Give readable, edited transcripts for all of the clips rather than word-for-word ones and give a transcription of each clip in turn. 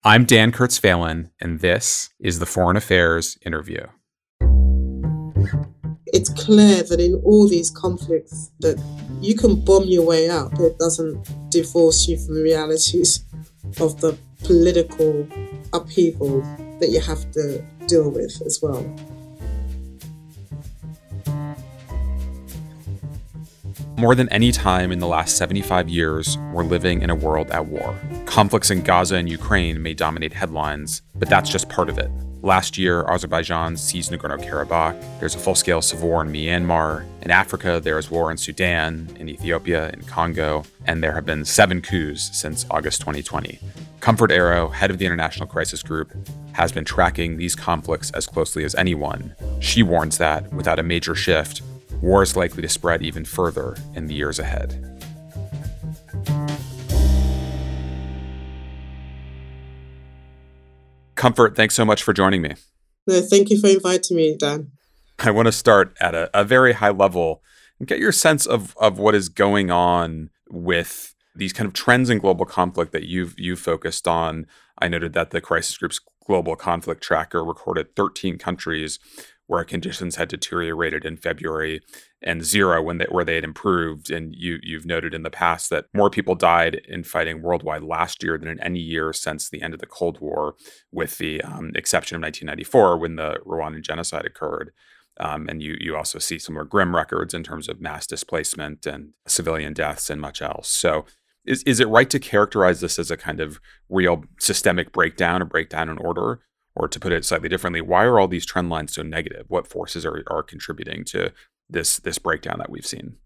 I'm Dan Kurtz-Phelan, and this is the Foreign Affairs Interview. It's clear that in all these conflicts that you can bomb your way out, but it doesn't divorce you from the realities of the political upheaval that you have to deal with as well. More than any time in the last 75 years, we're living in a world at war. Conflicts in Gaza and Ukraine may dominate headlines, but that's just part of it. Last year, Azerbaijan seized Nagorno-Karabakh. There's a full-scale civil war in Myanmar. In Africa, there is war in Sudan, in Ethiopia, in Congo, and there have been 7 coups since August 2020. Comfort Arrow, head of the International Crisis Group, has been tracking these conflicts as closely as anyone. She warns that, without a major shift, war is likely to spread even further in the years ahead. Comfort, thanks so much for joining me. No, thank you for inviting me, Dan. I want to start at a very high level and get your sense of what is going on with these kind of trends in global conflict that you've focused on. I noted that the Crisis Group's Global Conflict Tracker recorded 13 countries where conditions had deteriorated in February and 0 where they had improved. And you've noted in the past that more people died in fighting worldwide last year than in any year since the end of the Cold War, with the exception of 1994 when the Rwandan genocide occurred. And you also see some more grim records in terms of mass displacement and civilian deaths and much else. So is it right to characterize this as a kind of real systemic breakdown, a breakdown in order? Or to put it slightly differently, why are all these trend lines so negative? What forces are contributing to this breakdown that we've seen?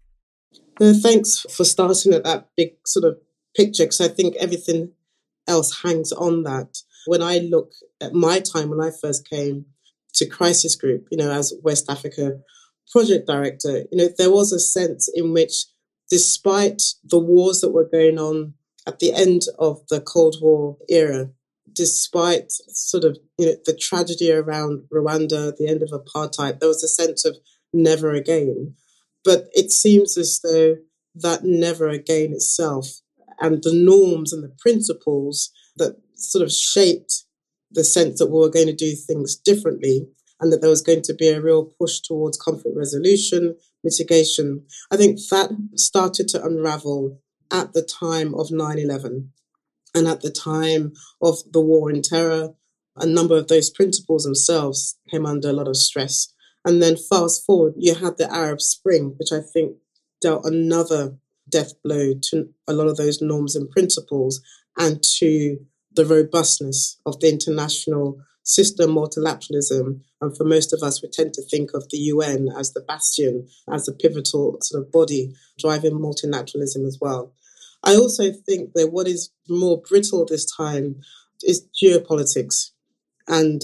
Thanks for starting at that big sort of picture, because I think everything else hangs on that. When I look at my time when I first came to Crisis Group, as West Africa project director, there was a sense in which, despite the wars that were going on at the end of the Cold War era, despite sort of the tragedy around Rwanda, the end of apartheid, there was a sense of never again. But it seems as though that never again itself and the norms and the principles that sort of shaped the sense that we were going to do things differently and that there was going to be a real push towards conflict resolution, mitigation, I think that started to unravel at the time of 9/11. And at the time of the war in terror, a number of those principles themselves came under a lot of stress. And then fast forward, you had the Arab Spring, which I think dealt another death blow to a lot of those norms and principles and to the robustness of the international system, multilateralism. And for most of us, we tend to think of the UN as the bastion, as the pivotal sort of body driving multilateralism as well. I also think that what is more brittle this time is geopolitics and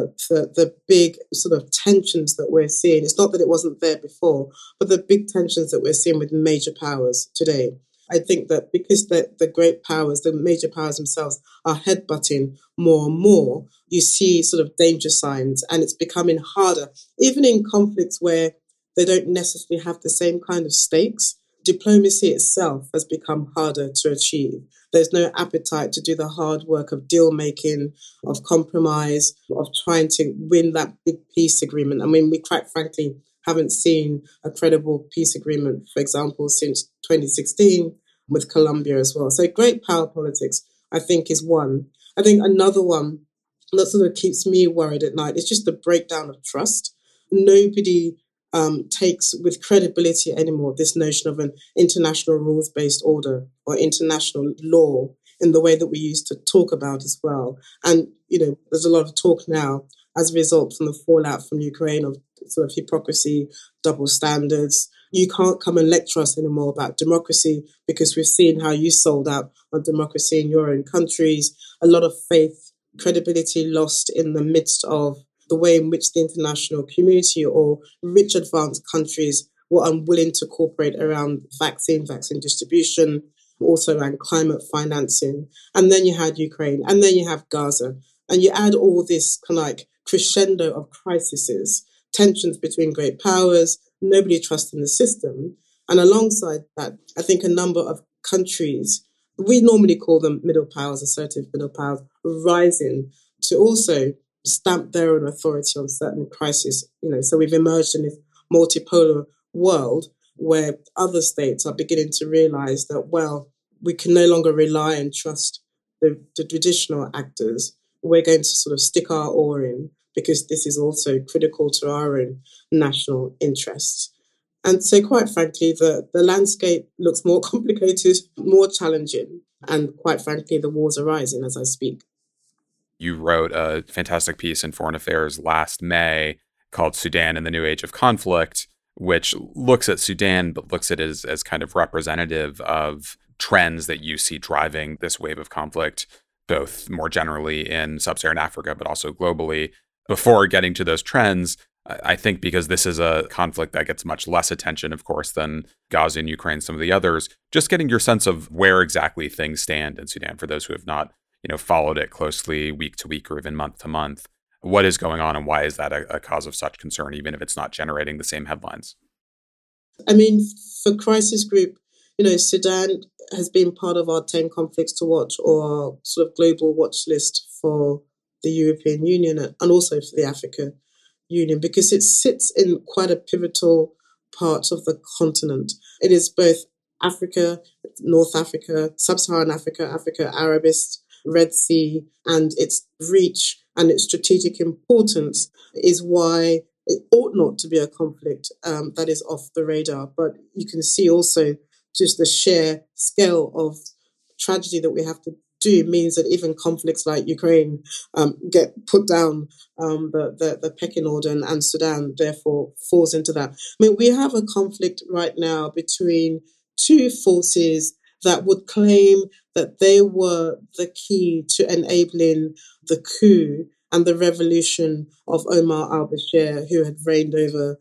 the big sort of tensions that we're seeing. It's not that it wasn't there before, but the big tensions that we're seeing with major powers today. I think that because the great powers, the major powers themselves are headbutting more and more, you see sort of danger signs, and it's becoming harder, even in conflicts where they don't necessarily have the same kind of stakes. Diplomacy itself has become harder to achieve. There's no appetite to do the hard work of deal making, of compromise, of trying to win that big peace agreement. I mean, we quite frankly haven't seen a credible peace agreement, for example, since 2016 with Colombia as well. So great power politics, I think, is one. I think another one that sort of keeps me worried at night is just the breakdown of trust. Nobody takes with credibility anymore this notion of an international rules-based order or international law in the way that we used to talk about as well. And, there's a lot of talk now as a result from the fallout from Ukraine of sort of hypocrisy, double standards. You can't come and lecture us anymore about democracy because we've seen how you sold out on democracy in your own countries. A lot of faith, credibility lost in the midst of the way in which the international community or rich advanced countries were unwilling to cooperate around vaccine distribution, also around climate financing. And then you had Ukraine, and then you have Gaza. And you add all this kind of like crescendo of crises, tensions between great powers, nobody trusting the system. And alongside that, I think a number of countries we normally call them middle powers, assertive middle powers, rising to also stamp their own authority on certain crises. So we've emerged in this multipolar world where other states are beginning to realize that, well, we can no longer rely and trust the traditional actors. We're going to sort of stick our oar in because this is also critical to our own national interests. And so, quite frankly, the landscape looks more complicated, more challenging, and quite frankly, the wars are rising as I speak. You wrote a fantastic piece in Foreign Affairs last May called Sudan in the New Age of Conflict, which looks at Sudan, but looks at it as kind of representative of trends that you see driving this wave of conflict, both more generally in sub-Saharan Africa, but also globally. Before getting to those trends, I think because this is a conflict that gets much less attention, of course, than Gaza and Ukraine, some of the others, just getting your sense of where exactly things stand in Sudan for those who have not, followed it closely week to week or even month to month. What is going on and why is that a cause of such concern, even if it's not generating the same headlines? I mean, for Crisis Group, Sudan has been part of our 10 conflicts to watch or our sort of global watch list for the European Union and also for the Africa Union because it sits in quite a pivotal part of the continent. It is both Africa, North Africa, Sub-Saharan Africa, Africa Arabist, Red Sea, and its reach and its strategic importance is why it ought not to be a conflict that is off the radar. But you can see also just the sheer scale of tragedy that we have to do means that even conflicts like Ukraine get put down the pecking order, and Sudan therefore falls into that. I mean, we have a conflict right now between two forces that would claim that they were the key to enabling the coup and the revolution of Omar al-Bashir, who had reigned over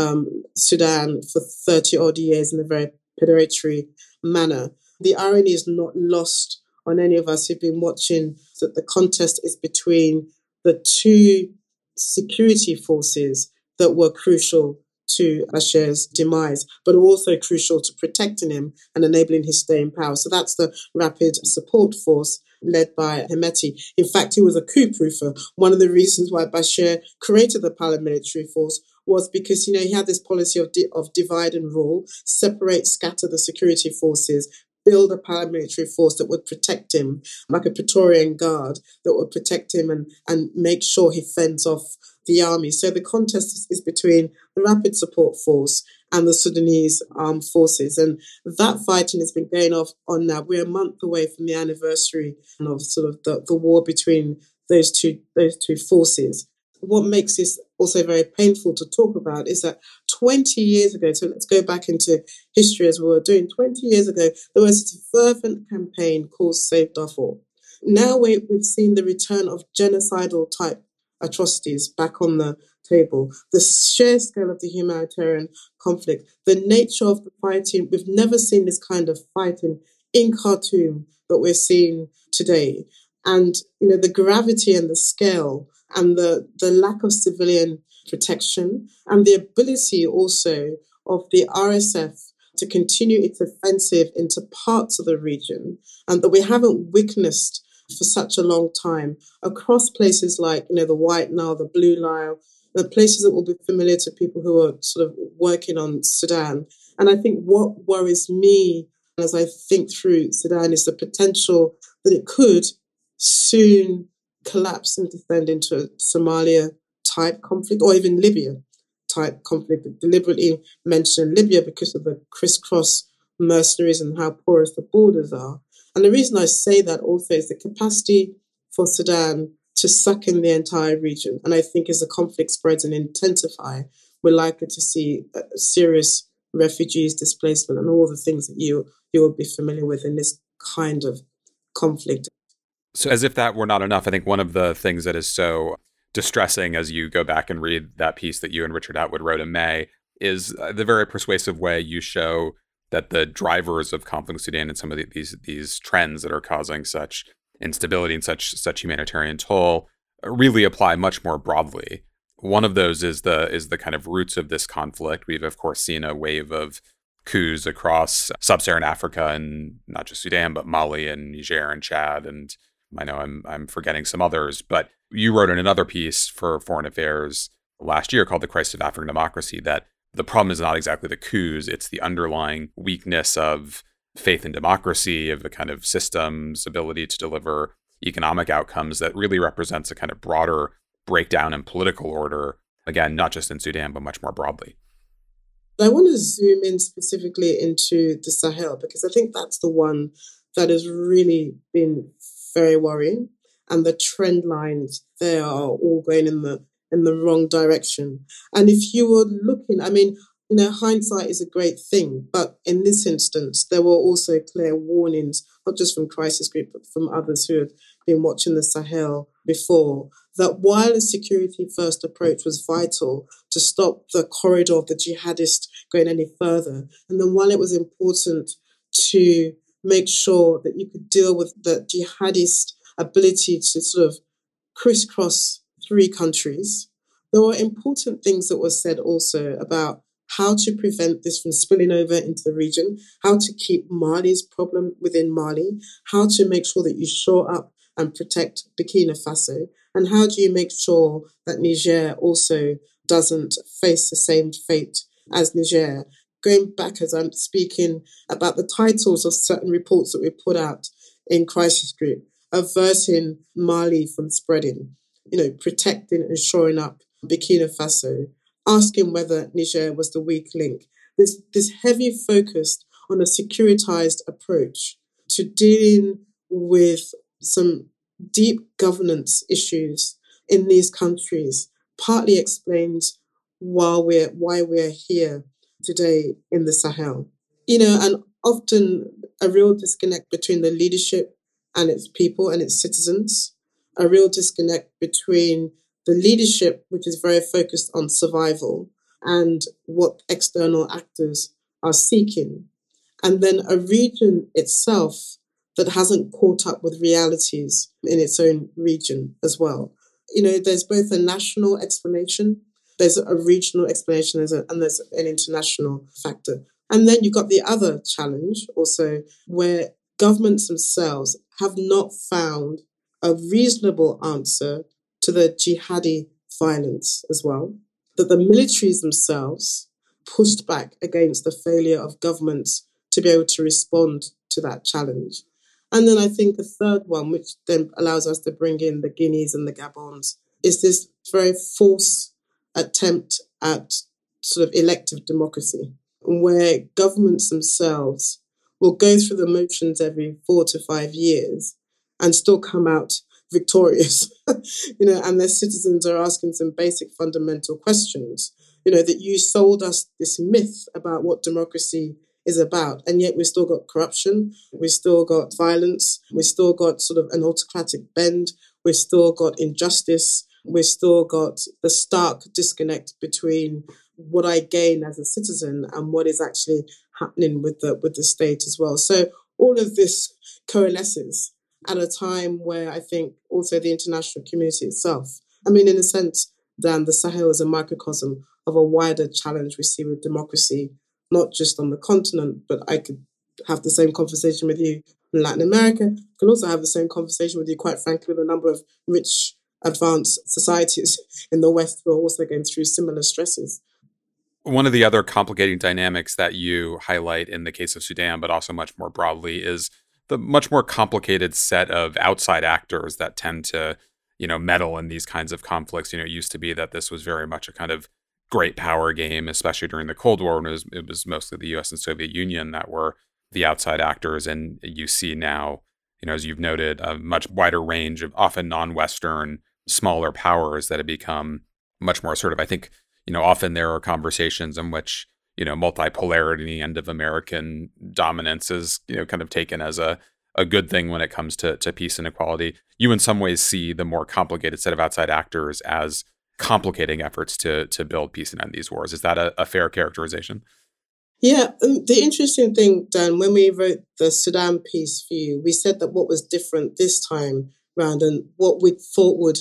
Sudan for 30 odd years in a very predatory manner. The irony is not lost on any of us who've been watching that the contest is between the two security forces that were crucial to Bashir's demise, but also crucial to protecting him and enabling his stay in power. So that's the Rapid Support Force led by Hemeti. In fact, he was a coup proofer. One of the reasons why Bashir created the paramilitary force was because, he had this policy of divide and rule, separate, scatter the security forces, build a paramilitary force that would protect him, like a Praetorian Guard that would protect him and make sure he fends off the army. So the contest is between the Rapid Support Force and the Sudanese armed forces. And that fighting has been going on now. We're a month away from the anniversary of sort of the war between those two forces. What makes this also very painful to talk about is that 20 years ago, so let's go back into history as we were doing, 20 years ago, there was a fervent campaign called Save Darfur. Now we've seen the return of genocidal type atrocities back on the table, the sheer scale of the humanitarian conflict, the nature of the fighting. We've never seen this kind of fighting in Khartoum that we're seeing today. And, the gravity and the scale and the lack of civilian protection and the ability also of the RSF to continue its offensive into parts of the region and that we haven't witnessed for such a long time across places like, the White Nile, the Blue Nile, the places that will be familiar to people who are sort of working on Sudan. And I think what worries me as I think through Sudan is the potential that it could soon collapse and descend into a Somalia-type conflict or even Libya-type conflict. Deliberately mentioned Libya because of the crisscross mercenaries and how porous the borders are. And the reason I say that also is the capacity for Sudan to suck in the entire region. And I think as the conflict spreads and intensify, we're likely to see serious refugees, displacement, and all the things that you will be familiar with in this kind of conflict. So as if that were not enough, I think one of the things that is so distressing as you go back and read that piece that you and Richard Atwood wrote in May is the very persuasive way you show that the drivers of conflict in Sudan and some of these trends that are causing such instability and such humanitarian toll really apply much more broadly. One of those is the kind of roots of this conflict. We've of course seen a wave of coups across sub-Saharan Africa and not just Sudan, but Mali and Niger and Chad. And I know I'm forgetting some others, but you wrote in another piece for Foreign Affairs last year called The Crisis of African Democracy that the problem is not exactly the coups, it's the underlying weakness of faith in democracy, of the kind of system's ability to deliver economic outcomes that really represents a kind of broader breakdown in political order, again, not just in Sudan, but much more broadly. I want to zoom in specifically into the Sahel because I think that's the one that has really been very worrying, and the trend lines there are all going in the wrong direction. And if you were looking, I mean, hindsight is a great thing, but in this instance, there were also clear warnings, not just from Crisis Group, but from others who had been watching the Sahel before, that while a security-first approach was vital to stop the corridor of the jihadists going any further, and then while it was important to make sure that you could deal with the jihadist ability to sort of crisscross three countries, there were important things that were said also about how to prevent this from spilling over into the region, how to keep Mali's problem within Mali, how to make sure that you shore up and protect Burkina Faso, and how do you make sure that Niger also doesn't face the same fate as Niger. Going back as I'm speaking about the titles of certain reports that we put out in Crisis Group, averting Mali from spreading, protecting and shoring up Burkina Faso, asking whether Niger was the weak link. This heavy focus on a securitized approach to dealing with some deep governance issues in these countries partly explains why we're here today in the Sahel. And often a real disconnect between the leadership and its people and its citizens, a real disconnect between the leadership, which is very focused on survival, and what external actors are seeking. And then a region itself that hasn't caught up with realities in its own region as well. There's both a national explanation, there's a regional explanation, and there's an international factor. And then you've got the other challenge also, where governments themselves have not found a reasonable answer to the jihadi violence as well, that the militaries themselves pushed back against the failure of governments to be able to respond to that challenge. And then I think a third one, which then allows us to bring in the Guineas and the Gabons, is this very false attempt at sort of elective democracy, where governments themselves will go through the motions every 4 to 5 years and still come out victorious, and their citizens are asking some basic fundamental questions, that you sold us this myth about what democracy is about, and yet we've still got corruption, we've still got violence, we've still got sort of an autocratic bend, we've still got injustice, we've still got the stark disconnect between what I gain as a citizen and what is actually happening with the state as well. So all of this coalesces at a time where I think also the international community itself, in a sense, Dan, the Sahel is a microcosm of a wider challenge we see with democracy, not just on the continent, but I could have the same conversation with you in Latin America. I can also have the same conversation with you, quite frankly, with a number of rich, advanced societies in the West who are also going through similar stresses. One of the other complicating dynamics that you highlight in the case of Sudan, but also much more broadly, is the much more complicated set of outside actors that tend to, meddle in these kinds of conflicts. It used to be that this was very much a kind of great power game, especially during the Cold War, when it was mostly the US and Soviet Union that were the outside actors. And you see now, as you've noted, a much wider range of often non-Western, smaller powers that have become much more sort of, I think, often there are conversations in which, multipolarity and of American dominance is, kind of taken as a good thing when it comes to peace and equality. You in some ways see the more complicated set of outside actors as complicating efforts to build peace and end these wars. Is that a fair characterization? Yeah, the interesting thing, Dan, when we wrote the Sudan piece for you, we said that what was different this time round and what we thought would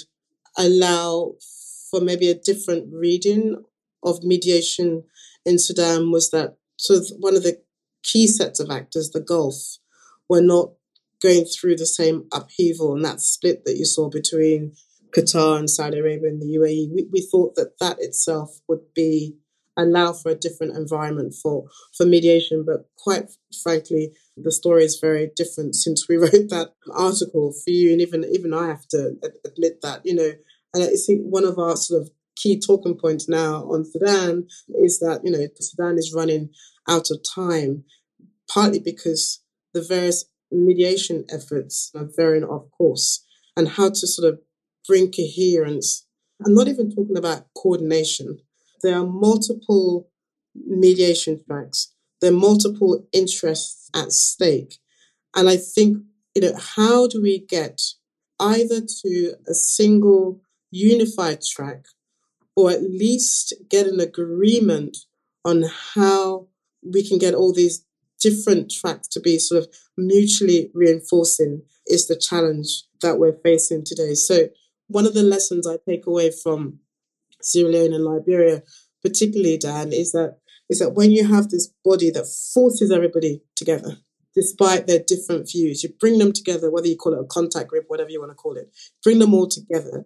allow for maybe a different reading of mediation in Sudan was that one of the key sets of actors, the Gulf, were not going through the same upheaval and that split that you saw between Qatar and Saudi Arabia and the UAE. We thought that itself would allow for a different environment for mediation. But quite frankly, the story is very different since we wrote that article for you. And even I have to admit that, and I think one of our sort of key talking points now on Sudan is that, Sudan is running out of time, partly because the various mediation efforts are veering off course, and how to sort of bring coherence. I'm not even talking about coordination. There are multiple mediation tracks. There are multiple interests at stake. And I think, how do we get either to a single unified track, or at least get an agreement on how we can get all these different tracks to be sort of mutually reinforcing, is the challenge that we're facing today. So one of the lessons I take away from Sierra Leone and Liberia, particularly, Dan, is that when you have this body that forces everybody together, despite their different views, you bring them together, whether you call it a contact group, whatever you want to call it, bring them all together.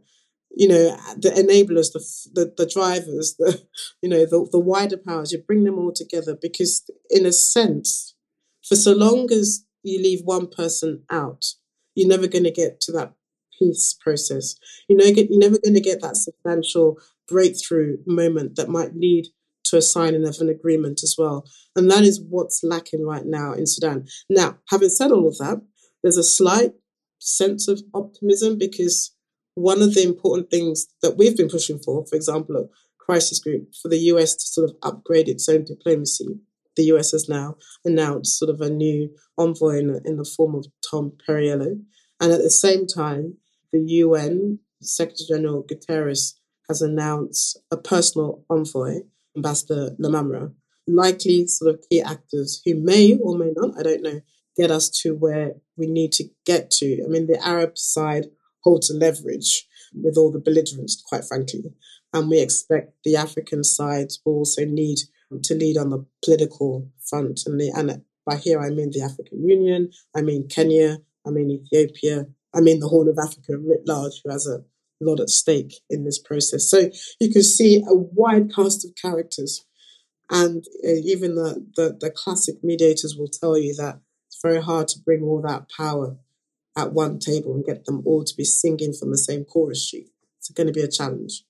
The enablers, the drivers, the wider powers, you bring them all together, because in a sense, for so long as you leave one person out, you're never going to get to that peace process. You're never going to get that substantial breakthrough moment that might lead to a signing of an agreement as well. And that is what's lacking right now in Sudan. Now, having said all of that, there's a slight sense of optimism, because one of the important things that we've been pushing for example, a crisis group, for the US to sort of upgrade its own diplomacy. The US has now announced sort of a new envoy in the form of Tom Perriello. And at the same time, the UN Secretary General Guterres has announced a personal envoy, Ambassador Lamamra, likely sort of key actors who may or may not, I don't know, get us to where we need to get to. I mean, the Arab side holds the leverage with all the belligerents, quite frankly. And we expect the African side will also need to lead on the political front. And by here, I mean the African Union, I mean Kenya, I mean Ethiopia, I mean the Horn of Africa writ large, who has a lot at stake in this process. So you can see a wide cast of characters. And even the classic mediators will tell you that it's very hard to bring all that power at one table and get them all to be singing from the same chorus sheet. It's going to be a challenge.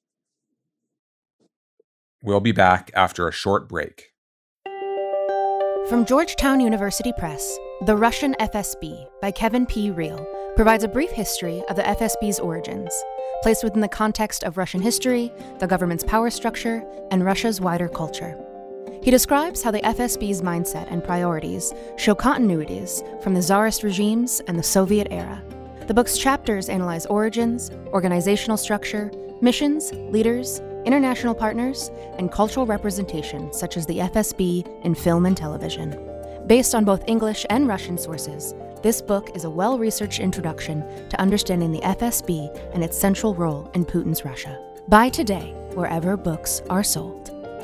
We'll be back after a short break. From Georgetown University Press, The Russian FSB by Kevin P. Reel provides a brief history of the FSB's origins, placed within the context of Russian history, the government's power structure, and Russia's wider culture. He describes how the FSB's mindset and priorities show continuities from the Tsarist regimes and the Soviet era. The book's chapters analyze origins, organizational structure, missions, leaders, international partners, and cultural representation such as the FSB in film and television. Based on both English and Russian sources, this book is a well-researched introduction to understanding the FSB and its central role in Putin's Russia. Buy today wherever books are sold.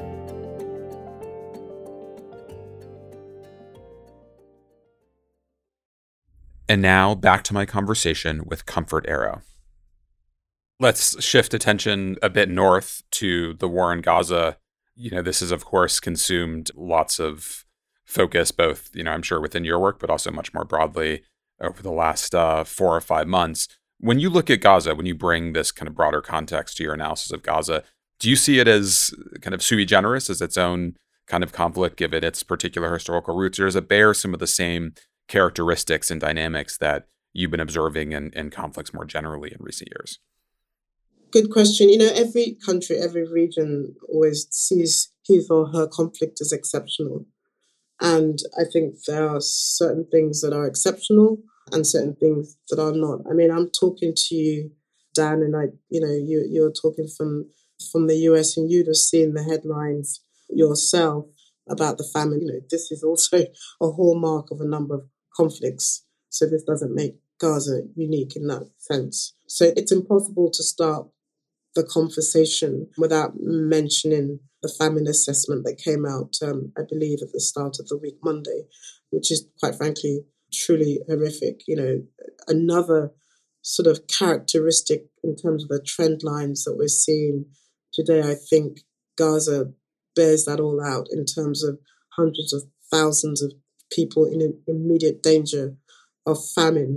And now back to my conversation with Comfort Arrow. Let's shift attention a bit north to the war in Gaza. This has, of course, consumed lots of focus, both, I'm sure within your work, but also much more broadly over the last 4 or 5 months. When you look at Gaza, when you bring this kind of broader context to your analysis of Gaza, do you see it as kind of sui generis, as its own kind of conflict, given its particular historical roots, or does it bear some of the same characteristics and dynamics that you've been observing in conflicts more generally in recent years? Good question. Every country, every region always sees his or her conflict as exceptional. And I think there are certain things that are exceptional and certain things that are not. I mean, I'm talking to you, Dan, and you're talking from the US, and you'd have seen the headlines yourself about the famine. This is also a hallmark of a number of conflicts. So this doesn't make Gaza unique in that sense. So it's impossible to start the conversation without mentioning the famine assessment that came out, I believe, at the start of the week Monday, which is quite frankly truly horrific. Another sort of characteristic in terms of the trend lines that we're seeing today. I think Gaza bears that all out in terms of hundreds of thousands of people in immediate danger of famine.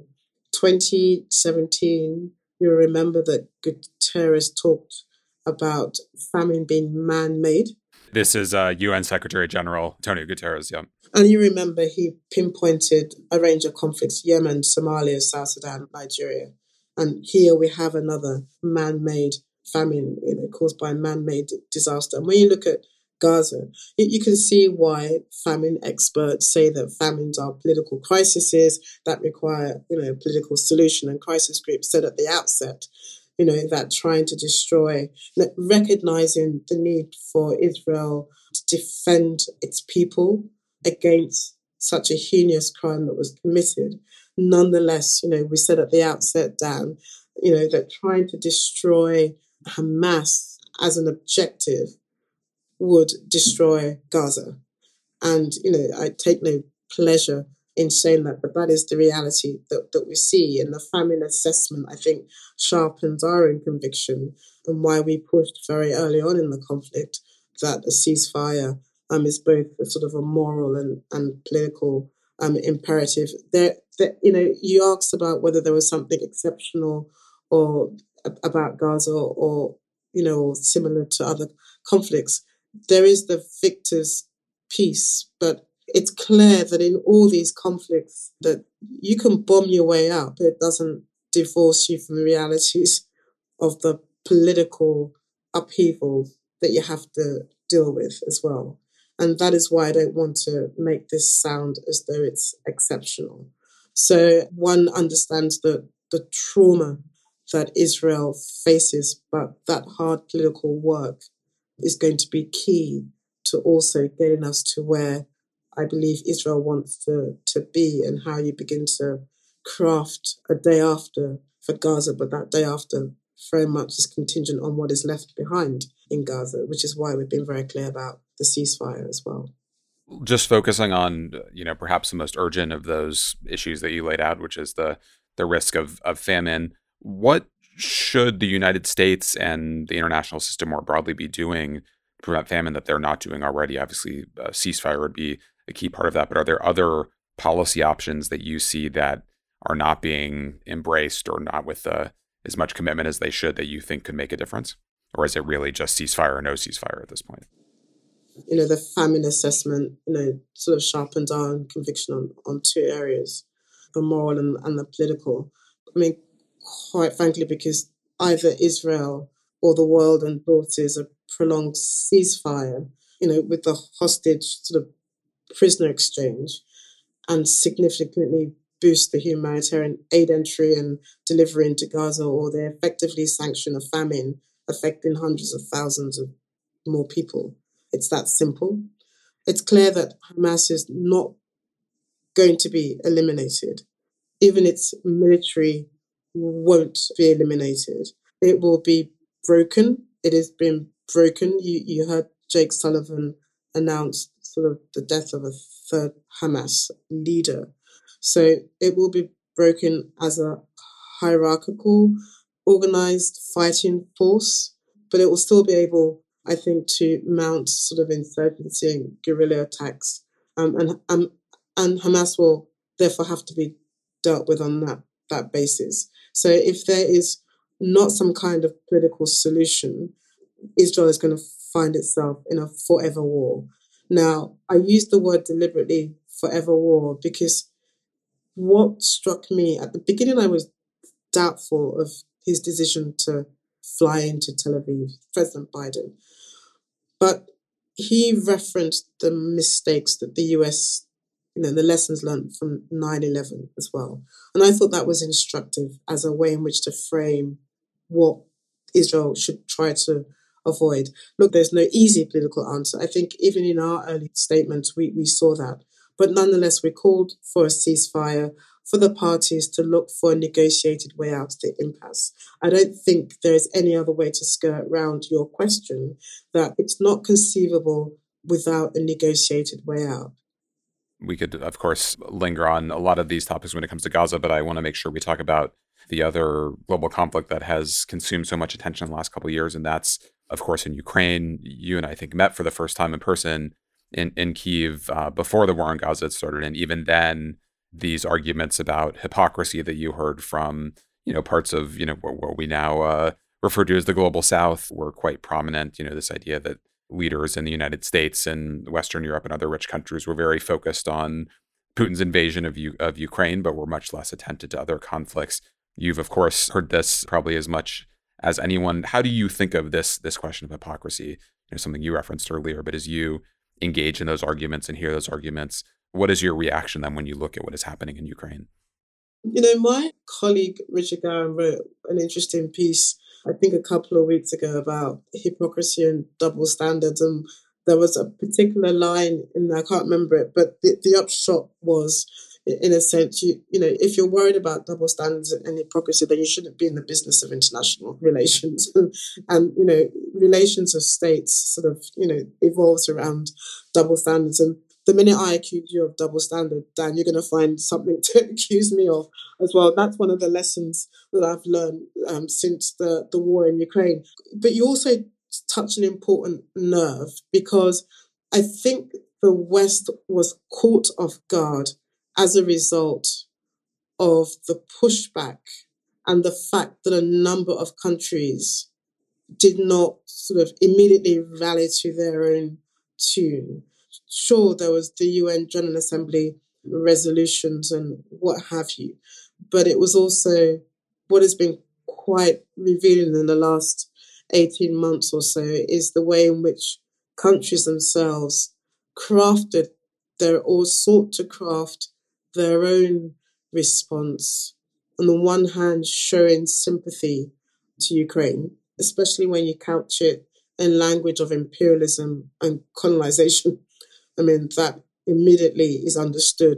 2017, you remember that Guterres talked about famine being man-made. This is UN Secretary General Antonio Guterres, yeah. And you remember he pinpointed a range of conflicts: Yemen, Somalia, South Sudan, Nigeria. And here we have another man-made famine, caused by man-made disaster. And when you look at Gaza, you can see why famine experts say that famines are political crises that require, political solution. And crisis groups said at the outset, that trying to destroy, recognizing the need for Israel to defend its people against such a heinous crime that was committed. Nonetheless, we said at the outset, Dan, that trying to destroy Hamas as an objective would destroy Gaza. And, I take no pleasure in saying that, but that is the reality that we see. And the famine assessment, I think, sharpens our own conviction and why we pushed very early on in the conflict that a ceasefire is both a sort of a moral and political imperative. You asked about whether there was something exceptional or about Gaza or similar to other conflicts. There is the victor's peace, but it's clear that in all these conflicts that you can bomb your way out, but it doesn't divorce you from the realities of the political upheaval that you have to deal with as well. And that is why I don't want to make this sound as though it's exceptional. So one understands the trauma that Israel faces, but that hard political work is going to be key to also getting us to where I believe Israel wants to be, and how you begin to craft a day after for Gaza, but that day after very much is contingent on what is left behind in Gaza, which is why we've been very clear about the ceasefire as well. Just focusing on, perhaps the most urgent of those issues that you laid out, which is the risk of famine. What should the United States and the international system more broadly be doing to prevent famine that they're not doing already? Obviously, a ceasefire would be a key part of that, but are there other policy options that you see that are not being embraced or not with as much commitment as they should that you think could make a difference? Or is it really just ceasefire or no ceasefire at this point? The famine assessment, sort of sharpens our conviction on two areas, the moral and the political. I mean, quite frankly, because either Israel or the world endorses a prolonged ceasefire, with the hostage sort of prisoner exchange, and significantly boost the humanitarian aid entry and delivery into Gaza, or they effectively sanction a famine affecting hundreds of thousands of more people. It's that simple. It's clear that Hamas is not going to be eliminated. Even its military won't be eliminated. It will be broken. It has been broken. You heard Jake Sullivan announce sort of the death of a third Hamas leader. So it will be broken as a hierarchical, organized fighting force, but it will still be able, I think, to mount sort of insurgency and guerrilla attacks. And Hamas will therefore have to be dealt with on that basis. So if there is not some kind of political solution, Israel is going to find itself in a forever war. Now, I use the word deliberately, forever war, because what struck me at the beginning, I was doubtful of his decision to fly into Tel Aviv, President Biden. But he referenced the mistakes that the US, the lessons learned from 9/11 as well. And I thought that was instructive as a way in which to frame what Israel should try to avoid. Look, there's no easy political answer. I think even in our early statements, we saw that. But nonetheless, we called for a ceasefire. for the parties to look for a negotiated way out of the impasse. I don't think there is any other way to skirt around your question, that it's not conceivable without a negotiated way out. We could, of course, linger on a lot of these topics when it comes to Gaza, but I want to make sure we talk about the other global conflict that has consumed so much attention in the last couple of years, and that's, of course, in Ukraine. You and I think met for the first time in person in Kyiv before the war in Gaza had started, and even then, these arguments about hypocrisy that you heard from, parts of, what we now refer to as the global South were quite prominent. This idea that leaders in the United States and Western Europe and other rich countries were very focused on Putin's invasion of Ukraine, but were much less attentive to other conflicts. You've, of course, heard this probably as much as anyone. How do you think of this question of hypocrisy? Something you referenced earlier, but as you engage in those arguments and hear those arguments, what is your reaction then when you look at what is happening in Ukraine? My colleague Richard Garron wrote an interesting piece, I think a couple of weeks ago, about hypocrisy and double standards. And there was a particular line in there, I can't remember it, but the upshot was, in a sense, if you're worried about double standards and hypocrisy, then you shouldn't be in the business of international relations. and relations of states sort of, evolves around double standards. And the minute I accuse you of double standard, Dan, you're going to find something to accuse me of as well. That's one of the lessons that I've learned since the war in Ukraine. But you also touch an important nerve, because I think the West was caught off guard as a result of the pushback and the fact that a number of countries did not sort of immediately rally to their own tune. Sure, there was the UN General Assembly resolutions and what have you, but it was also what has been quite revealing in the last 18 months or so is the way in which countries themselves sought to craft their own response. On the one hand, showing sympathy to Ukraine, especially when you couch it in language of imperialism and colonization. That immediately is understood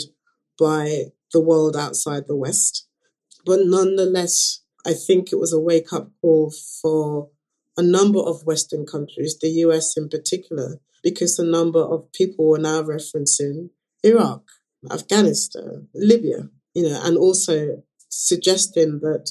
by the world outside the West. But nonetheless, I think it was a wake-up call for a number of Western countries, the US in particular, because a number of people were now referencing Iraq, Afghanistan, Libya, and also suggesting that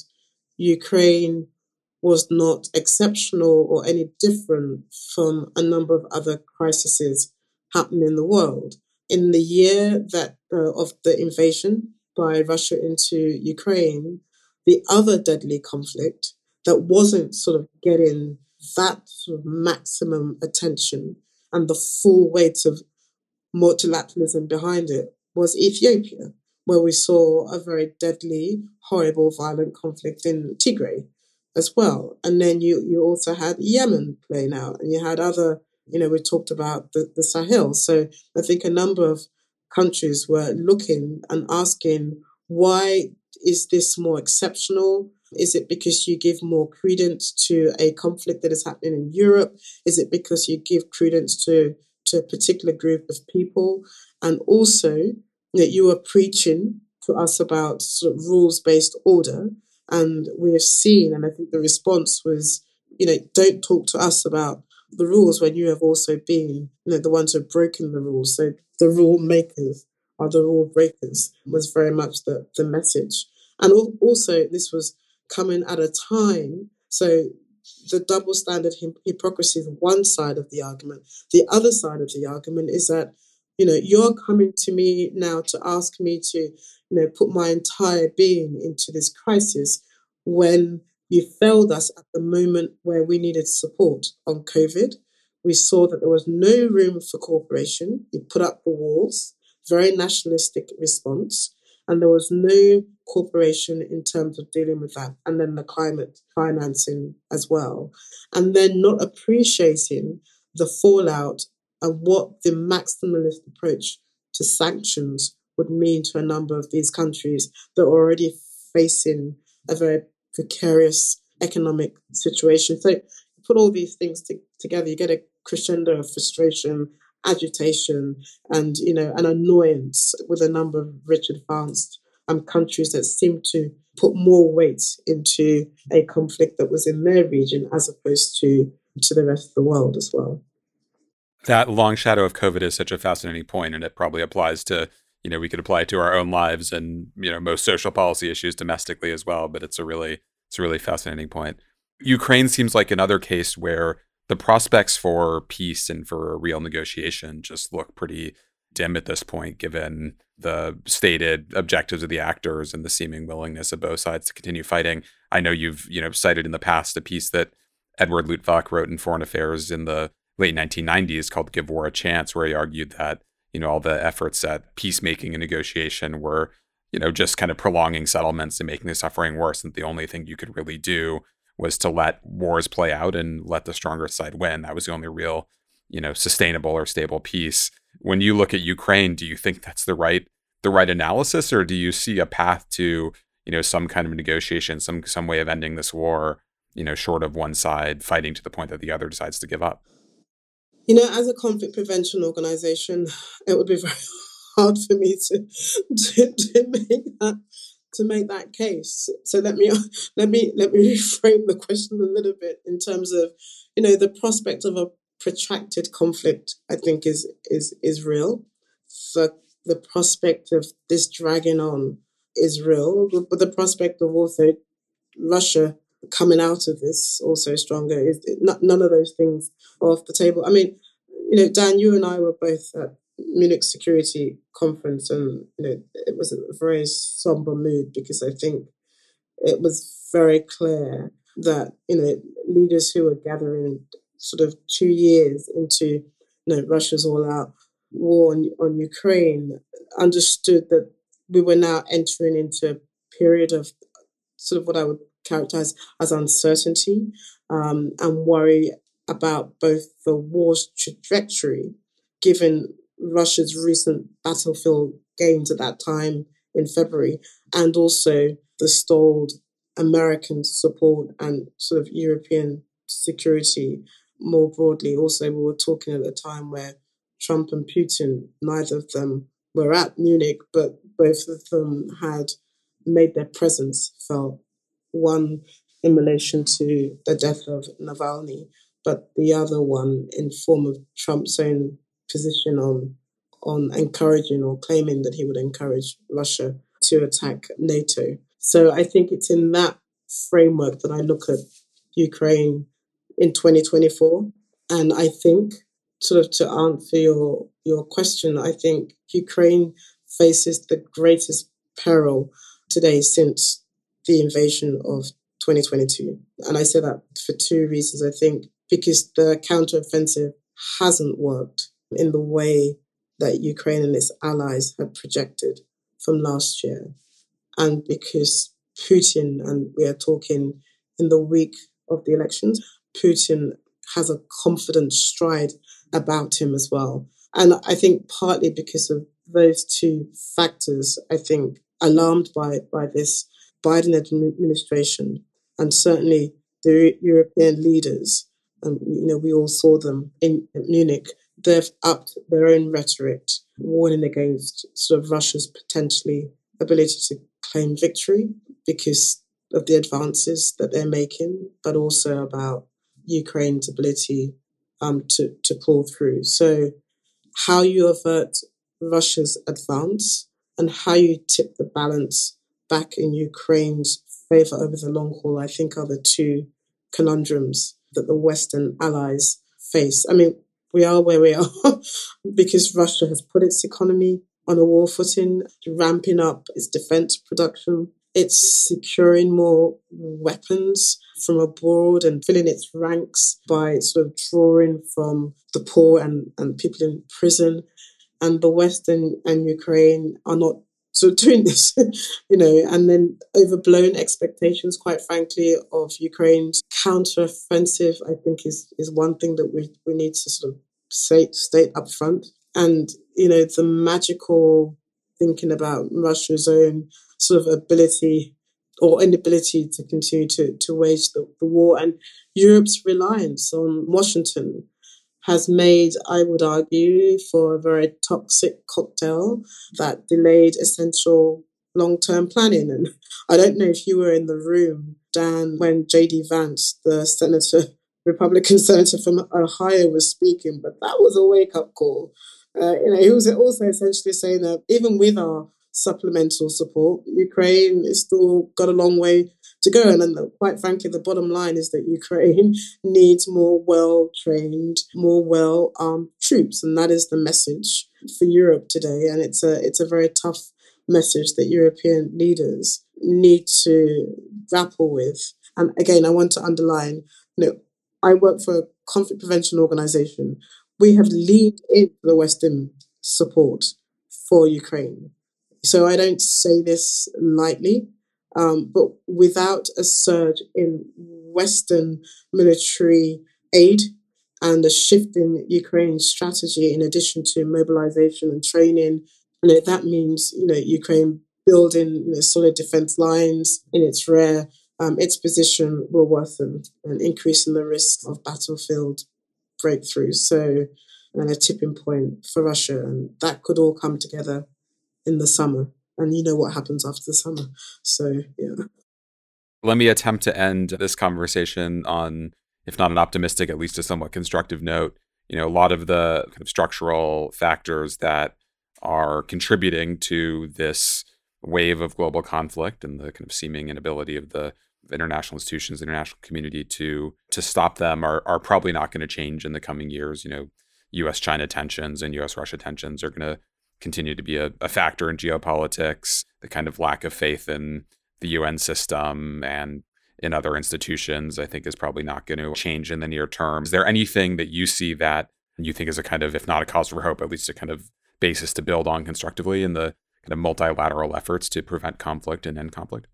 Ukraine was not exceptional or any different from a number of other crises happening in the world. In the year of the invasion by Russia into Ukraine, the other deadly conflict that wasn't sort of getting that sort of maximum attention and the full weight of multilateralism behind it was Ethiopia, where we saw a very deadly, horrible, violent conflict in Tigray as well. And then you also had Yemen playing out, and you had other, we talked about the Sahel. So I think a number of countries were looking and asking, why is this more exceptional? Is it because you give more credence to a conflict that is happening in Europe? Is it because you give credence to a particular group of people? And also, you are preaching to us about sort of rules-based order. And we have seen, and I think the response was, don't talk to us about the rules when you have also been, the ones who have broken the rules. So the rule makers are the rule breakers was very much the message. And also this was coming at a time, so the double standard hypocrisy is one side of the argument. The other side of the argument is that, you're coming to me now to ask me to, put my entire being into this crisis when you failed us at the moment where we needed support on COVID. We saw that there was no room for cooperation. You put up the walls, very nationalistic response, and there was no cooperation in terms of dealing with that. And then the climate financing as well. And then not appreciating the fallout and what the maximalist approach to sanctions would mean to a number of these countries that are already facing a very precarious economic situation. So you put all these things together, you get a crescendo of frustration, agitation, and an annoyance with a number of rich advanced countries that seemed to put more weight into a conflict that was in their region as opposed to the rest of the world as well. That long shadow of COVID is such a fascinating point, and it probably applies to, we could apply it to our own lives and, most social policy issues domestically as well. But it's a really fascinating point. Ukraine seems like another case where the prospects for peace and for a real negotiation just look pretty dim at this point, given the stated objectives of the actors and the seeming willingness of both sides to continue fighting. I know you've, cited in the past a piece that Edward Luttwak wrote in Foreign Affairs in the late 1990s called Give War a Chance, where he argued that, all the efforts at peacemaking and negotiation were, just kind of prolonging settlements and making the suffering worse. And the only thing you could really do was to let wars play out and let the stronger side win. That was the only real, sustainable or stable peace. When you look at Ukraine, do you think that's the right analysis, or do you see a path to, some kind of negotiation, some way of ending this war, short of one side fighting to the point that the other decides to give up? As a conflict prevention organization, it would be very hard for me to make that case. So let me reframe the question a little bit in terms of, the prospect of a protracted conflict, I think is real. The prospect of this dragging on is real, but the prospect of also Russia coming out of this also stronger is none of those things are off the table. I mean, Dan, you and I were both at Munich Security Conference, and it was a very somber mood because I think it was very clear that leaders who were gathering sort of 2 years into Russia's all-out war on Ukraine understood that we were now entering into a period of sort of what I would characterize as uncertainty and worry about both the war's trajectory, given Russia's recent battlefield gains at that time in February, and also the stalled American support and sort of European security more broadly. Also, we were talking at a time where Trump and Putin, neither of them were at Munich, but both of them had made their presence felt. One in relation to the death of Navalny, but the other one in form of Trump's own position on encouraging or claiming that he would encourage Russia to attack NATO. So I think it's in that framework that I look at Ukraine in 2024. And I think, sort of to answer your question, I think Ukraine faces the greatest peril today since the invasion of 2022. And I say that for two reasons. I think because the counteroffensive hasn't worked in the way that Ukraine and its allies had projected from last year. And because Putin, and we are talking in the week of the elections, Putin has a confident stride about him as well. And I think partly because of those two factors, I think alarmed by this Biden administration and certainly the European leaders, and we all saw them in Munich, they've upped their own rhetoric, warning against sort of Russia's potentially ability to claim victory because of the advances that they're making, but also about Ukraine's ability to pull through. So how you avert Russia's advance and how you tip the balance back in Ukraine's favor over the long haul, I think are the two conundrums that the Western allies face. I mean, we are where we are because Russia has put its economy on a war footing, ramping up its defense production. It's securing more weapons from abroad and filling its ranks by sort of drawing from the poor and people in prison. And the West and Ukraine are not sort of doing this, and then overblown expectations, quite frankly, of Ukraine's counteroffensive, I think is one thing that we need to sort of state up front. And, the magical thinking about Russia's own sort of ability or inability to continue to wage the war, and Europe's reliance on Washington has made, I would argue, for a very toxic cocktail that delayed essential long-term planning. And I don't know if you were in the room, Dan, when J.D. Vance, the Republican senator from Ohio, was speaking, but that was a wake-up call. He was also essentially saying that even with our supplemental support, Ukraine is still got a long way to go. And then, quite frankly, the bottom line is that Ukraine needs more well-trained, more well-armed troops. And that is the message for Europe today. And it's a very tough message that European leaders need to grapple with. And again, I want to underline, I work for a conflict prevention organization. We have leaned into the Western support for Ukraine. So I don't say this lightly, but without a surge in Western military aid and a shift in Ukraine's strategy, in addition to mobilization and training, that means, Ukraine building solid defense lines in its rear, its position will worsen and increasing the risk of battlefield breakthroughs. So, and a tipping point for Russia. And that could all come together in the summer. And you know what happens after the summer. So, yeah. Let me attempt to end this conversation on, if not an optimistic, at least a somewhat constructive note. A lot of the kind of structural factors that are contributing to this wave of global conflict and the kind of seeming inability of the international institutions, the international community to stop them are probably not going to change in the coming years. U.S.-China tensions and U.S.-Russia tensions are going to continue to be a factor in geopolitics. The kind of lack of faith in the UN system and in other institutions, I think, is probably not going to change in the near term. Is there anything that you see that you think is a kind of, if not a cause for hope, at least a kind of basis to build on constructively in the kind of multilateral efforts to prevent conflict and end conflict?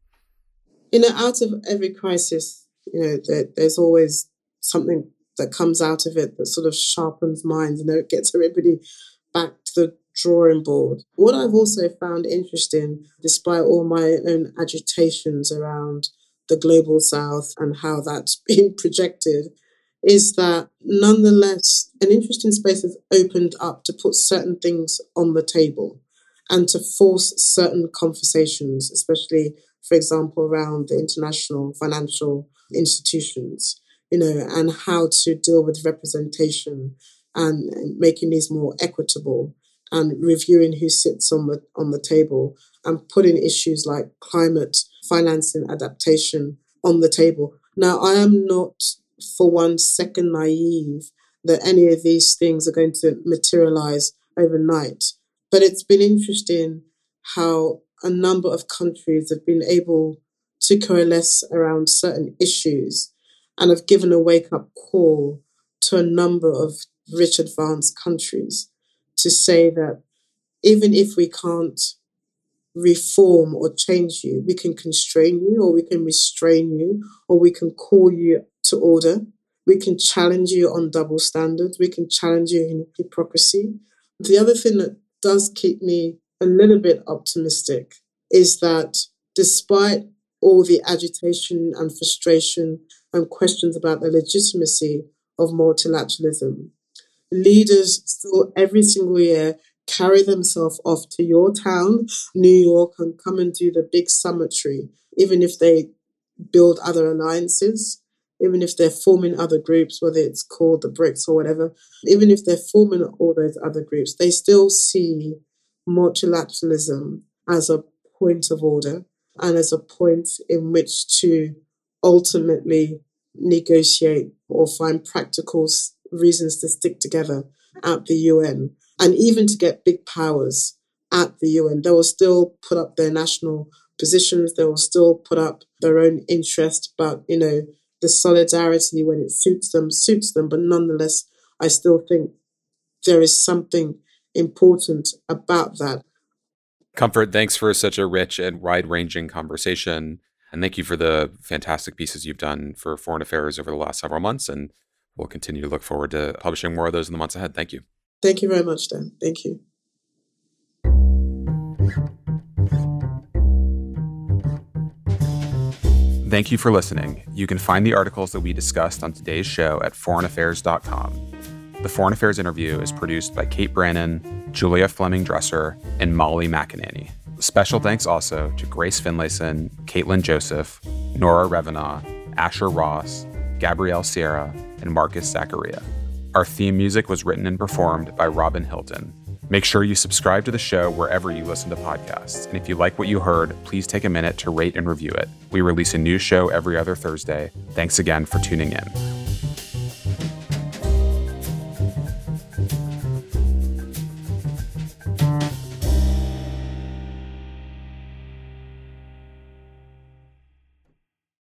Out of every crisis, there's always something that comes out of it that sort of sharpens minds, it gets everybody back to the drawing board. What I've also found interesting, despite all my own agitations around the global south and how that's being projected, is that nonetheless, an interesting space has opened up to put certain things on the table and to force certain conversations, especially, for example, around the international financial institutions, and how to deal with representation and making these more equitable and reviewing who sits on the table and putting issues like climate financing adaptation on the table. Now, I am not for 1 second naive that any of these things are going to materialize overnight, but it's been interesting how a number of countries have been able to coalesce around certain issues and have given a wake-up call to a number of rich advanced countries to say that even if we can't reform or change you, we can constrain you, or we can restrain you, or we can call you to order. We can challenge you on double standards. We can challenge you in hypocrisy. The other thing that does keep me a little bit optimistic is that despite all the agitation and frustration and questions about the legitimacy of multilateralism, leaders still every single year carry themselves off to your town, New York, and come and do the big summitry, even if they build other alliances, even if they're forming other groups, whether it's called the BRICS or whatever, even if they're forming all those other groups, they still see multilateralism as a point of order and as a point in which to ultimately negotiate or find practical reasons to stick together at the UN. And even to get big powers at the UN, they will still put up their national positions, they will still put up their own interest, but, the solidarity when it suits them. But nonetheless, I still think there is something important about that. Comfort, thanks for such a rich and wide-ranging conversation. And thank you for the fantastic pieces you've done for Foreign Affairs over the last several months. And we'll continue to look forward to publishing more of those in the months ahead. Thank you. Thank you very much, Dan. Thank you. Thank you for listening. You can find the articles that we discussed on today's show at foreignaffairs.com. The Foreign Affairs interview is produced by Kate Brannon, Julia Fleming-Dresser, and Molly McAnany. Special thanks also to Grace Finlayson, Caitlin Joseph, Nora Revenaugh, Asher Ross, Gabrielle Sierra, and Marcus Zachariah. Our theme music was written and performed by Robin Hilton. Make sure you subscribe to the show wherever you listen to podcasts. And if you like what you heard, please take a minute to rate and review it. We release a new show every other Thursday. Thanks again for tuning in.